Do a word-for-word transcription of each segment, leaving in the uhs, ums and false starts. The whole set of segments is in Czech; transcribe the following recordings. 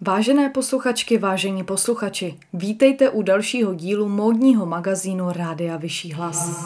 Vážené posluchačky, vážení posluchači, vítejte u dalšího dílu módního magazínu Rádia Vyšší hlas.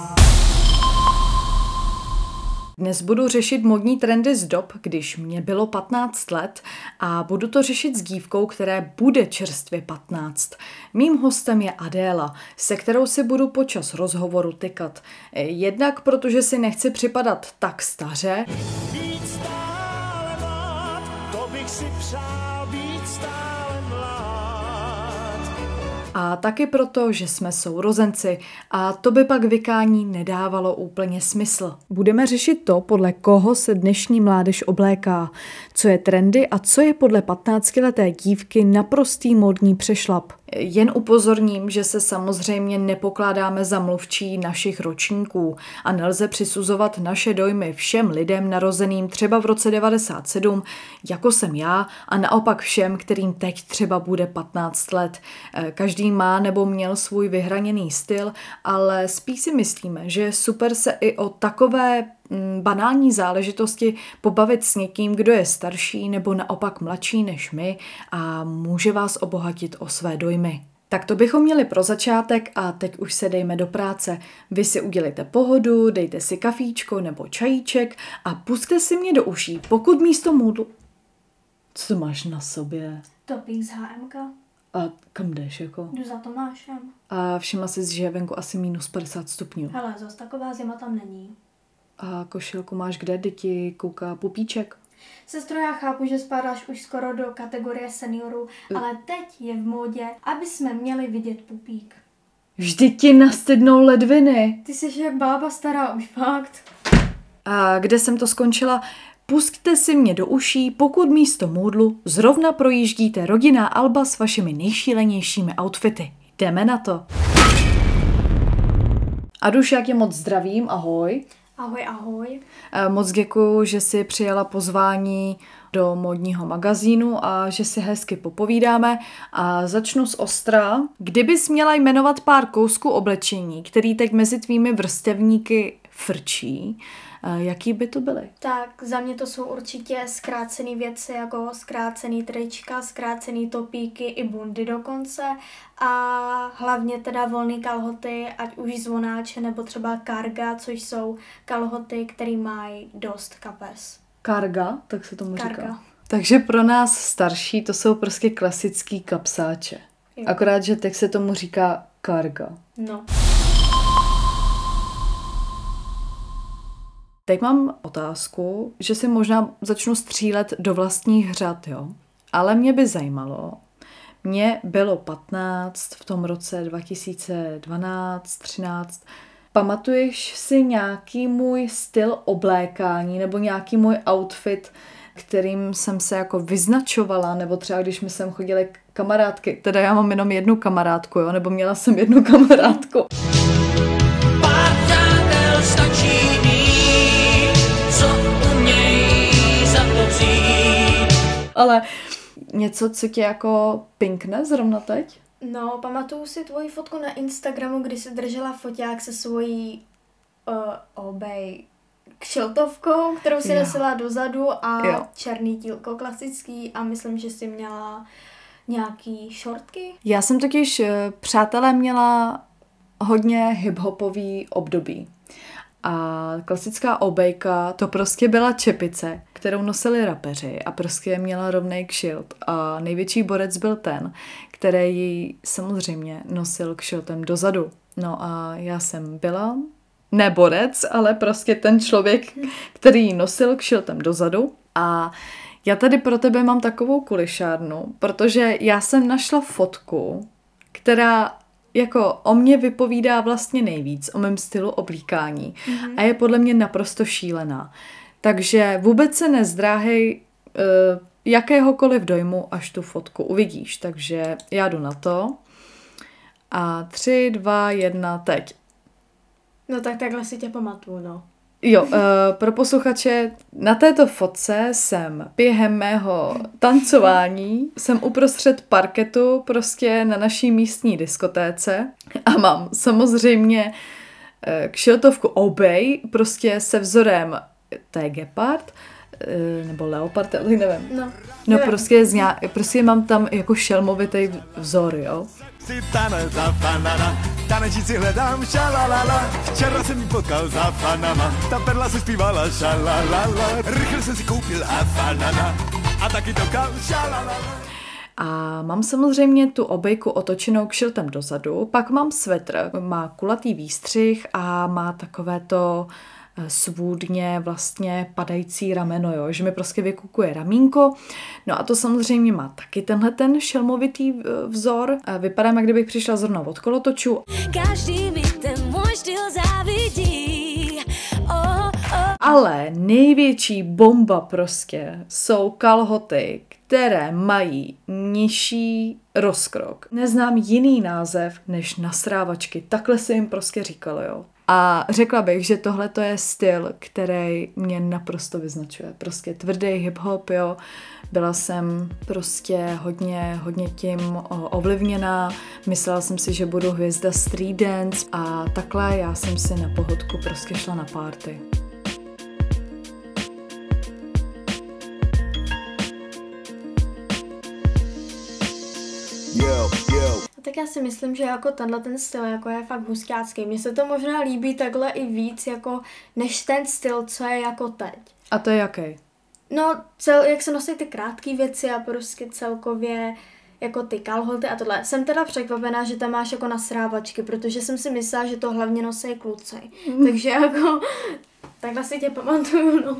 Dnes budu řešit módní trendy z dob, když mě bylo patnáct let a budu to řešit s dívkou, které bude čerstvě patnáct. Mým hostem je Adéla, se kterou si budu počas rozhovoru tykat. Jednak protože si nechci připadat tak staře, Být stále mlád, to bych si přál, být stále mlád. a taky proto, že jsme sourozenci a to by pak vykání nedávalo úplně smysl. Budeme řešit to, podle koho se dnešní mládež obléká, co je trendy a co je podle patnáctileté dívky naprostý módní přešlap. Jen upozorním, že se samozřejmě nepokládáme za mluvčí našich ročníků a nelze přisuzovat naše dojmy všem lidem narozeným třeba v roce devadesát sedm, jako jsem já, a naopak všem, kterým teď třeba bude patnáct let. Každý má nebo měl svůj vyhraněný styl, ale spíš si myslíme, že je super se i o takové banální záležitosti pobavit s někým, kdo je starší nebo naopak mladší než my a může vás obohatit o své dojmy. Tak to bychom měli pro začátek a teď už se dejme do práce. Vy si udělejte pohodu, dejte si kafíčko nebo čajíček a pusťte si mě do uší, pokud místo můdlu... Co to máš na sobě? Topík z há em ká. A kam jdeš jako? Jdu za Tomášem. A všimla jsi, že je venku asi minus padesát stupňů. Hele, zas taková zima tam není. A košilku máš kde? Děti kouká pupíček? Sestro, já chápu, že spadáš už skoro do kategorie seniorů, ale teď je v módě, aby jsme měli vidět pupík. Vždyť ti nastydnou ledviny. Ty jsi jak bába stará, už fakt. A kde jsem to skončila? Pusťte si mě do uší, pokud místo moodlu zrovna projíždíte rodinná alba s vašimi nejšílenějšími outfity. Jdeme na to. Aduš, jak je moc zdravím, ahoj. Ahoj, ahoj. Moc děkuju, že jsi přijala pozvání do módního magazínu a že si hezky popovídáme. A začnu z ostra. Kdybys měla jmenovat pár kousků oblečení, který teď mezi tvými vrstevníky frčí, jaký by to byly? Tak za mě to jsou určitě zkrácený věci, jako zkrácený trička, zkrácený topíky i bundy dokonce a hlavně teda volný kalhoty, ať už zvonáče nebo třeba karga, což jsou kalhoty, které mají dost kapes. Karga, tak se tomu Karga. říká. Takže pro nás starší to jsou prostě klasický kapsáče. Jo. Akorát, že teď se tomu říká karga. No. Teď mám otázku, že si možná začnu střílet do vlastních řad, jo. Ale mě by zajímalo, mně bylo patnáct v tom roce dva tisíce dvanáct třináct. Pamatuješ si nějaký můj styl oblékání nebo nějaký můj outfit, kterým jsem se jako vyznačovala, nebo třeba když my sem chodili kamarádky, teda já mám jenom jednu kamarádku, jo, nebo měla jsem jednu kamarádku. Pár přátel stačí mít, co umějí za to přijít. Ale něco, co tě jako pinkne zrovna teď? No, pamatuju si tvoji fotku na Instagramu, kdy jsi držela foťák se svojí uh, obej kšiltovkou, kterou si Jo. nosila dozadu a Jo. černý tílko klasický a myslím, že jsi měla nějaký šortky. Já jsem totiž, eh, přátelé, měla hodně hiphopový období. A klasická obejka, to prostě byla čepice, kterou nosili rapeři a prostě měla rovnej kšilt. A největší borec byl ten, který ji samozřejmě nosil kšiltem dozadu. No a já jsem byla, ne borec, ale prostě ten člověk, který ji nosil kšiltem dozadu. A já tady pro tebe mám takovou kulišárnu, protože já jsem našla fotku, která jako o mě vypovídá vlastně nejvíc, o mém stylu oblíkání. Mm-hmm. A je podle mě naprosto šílená. Takže vůbec se nezdráhej uh, jakéhokoliv dojmu, až tu fotku uvidíš. Takže já jdu na to. A tři, dva, jedna, teď. No tak takhle si tě pamatuju, no. Jo, uh, pro posluchače, na této fotce jsem během mého tancování, jsem uprostřed parketu prostě na naší místní diskotéce a mám samozřejmě uh, kšiltovku obej, prostě se vzorem, to je gepard, nebo leopard, tak nevím. No, No nevím. prostě, z nějak, prostě mám tam jako šelmovitý vzor, jo. Si tanec za fanana, tanečíci hledám, šalalala. Včera jsem jí potkal za fanama, ta perla se zpívala šalalala. Rychle jsem si koupil a fanana, a taky to kal šalalala. A mám samozřejmě tu obejku otočenou kšiltem dozadu, pak mám svetr, má kulatý výstřih a má takové to svůdně vlastně padající rameno, jo, že mi prostě vykukuje ramínko. No a to samozřejmě má taky tenhle ten šelmovitý vzor. Vypadám, jak kdybych přišla zrovna od kolotočů. Každý mi ten můj styl závidí. Oh, oh. Ale největší bomba prostě jsou kalhoty, které mají nižší rozkrok. Neznám jiný název než nasrávačky. Takhle se jim prostě říkalo, jo. A řekla bych, že tohle to je styl, který mě naprosto vyznačuje. Prostě tvrdý hip-hop, jo. Byla jsem prostě hodně, hodně tím ovlivněná. Myslela jsem si, že budu hvězda street dance a takhle já jsem si na pohodku prostě šla na party. Yo, yo. Tak já si myslím, že jako tenhle ten styl jako je fakt husťácký. Mně se to možná líbí takhle i víc jako než ten styl, co je jako teď. A to je jaký? No, cel, jak se nosí ty krátké věci a prostě celkově jako ty kalhoty a tohle. Jsem teda překvapená, že tam máš jako nasrávačky, protože jsem si myslela, že to hlavně nosí kluci. Mm. Takže jako takhle si tě pamatuju, no.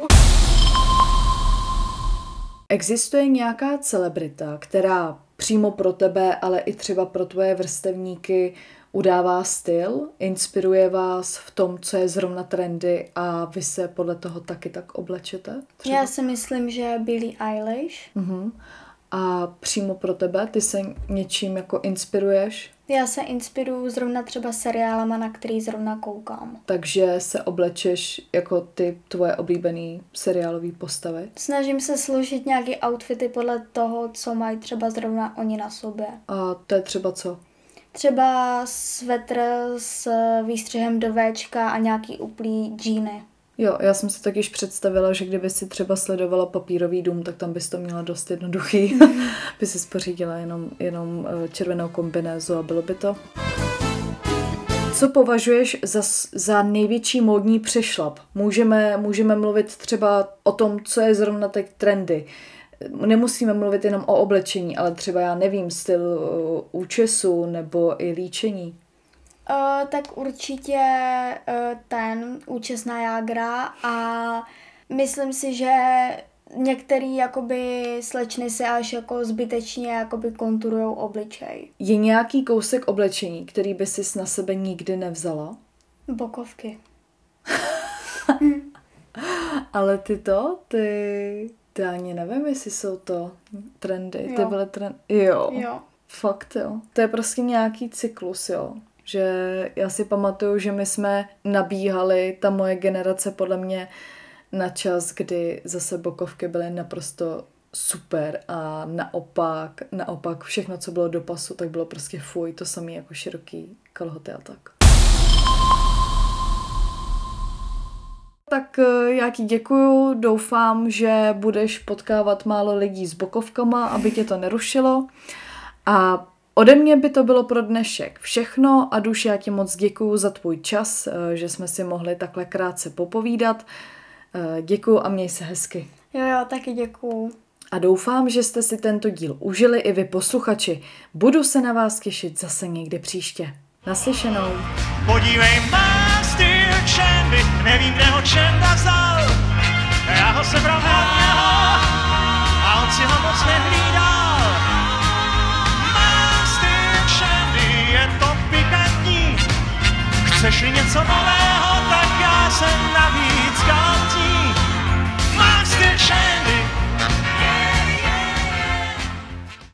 Existuje nějaká celebrita, která přímo pro tebe, ale i třeba pro tvoje vrstevníky udává styl, inspiruje vás v tom, co je zrovna trendy a vy se podle toho taky tak oblečete? Třeba? Já si myslím, že Billie Eilish. Uh-huh. A přímo pro tebe, ty se něčím jako inspiruješ? Já se inspiruju zrovna třeba seriálama, na který zrovna koukám. Takže se oblečeš jako ty tvoje oblíbený seriálové postavy? Snažím se složit nějaký outfity podle toho, co mají třeba zrovna oni na sobě. A to je třeba co? Třeba svetr s výstřihem do Včka a nějaký uplý džíny. Jo, já jsem si takyž představila, že kdyby si třeba sledovala Papírový dům, tak tam bys to měla dost jednoduchý. By si pořídila jenom, jenom červenou kombinézu a bylo by to. Co považuješ za, za největší módní přešlap? Můžeme, můžeme mluvit třeba o tom, co je zrovna teď trendy. Nemusíme mluvit jenom o oblečení, ale třeba já nevím, styl uh, účesu nebo i líčení. Uh, tak určitě uh, ten účes na jágra a myslím si, že některý jakoby slečny se až jako zbytečně jakoby konturujou obličej. Je nějaký kousek oblečení, který by sis na sebe nikdy nevzala? Bokovky. Ale ty to, ty... Ty ani nevím, jestli jsou to trendy. Jo. Ty byly trendy. Jo. Jo. Fakt jo. To je prostě nějaký cyklus, jo. Že já si pamatuju, že my jsme nabíhali, ta moje generace podle mě, na čas, kdy zase bokovky byly naprosto super a naopak, naopak všechno, co bylo do pasu, tak bylo prostě fuj, to samé jako široký kalhoty a tak. Tak já ti děkuju, doufám, že budeš potkávat málo lidí s bokovkama, aby tě to nerušilo. A ode mě by to bylo pro dnešek všechno a Duši, já ti moc děkuju za tvůj čas, že jsme si mohli takhle krátce popovídat. Děkuju a měj se hezky. Jo, jo, taky děkuju. A doufám, že jste si tento díl užili i vy posluchači. Budu se na vás těšit zase někdy příště. Naslyšenou. Podívej, má styl Chandy, nevím, kde ho Chanda vzal. Já ho sebral od něho a on si ho moc nehlídal. Má styl Chandy, je to pikantní, chceš-li něco nového?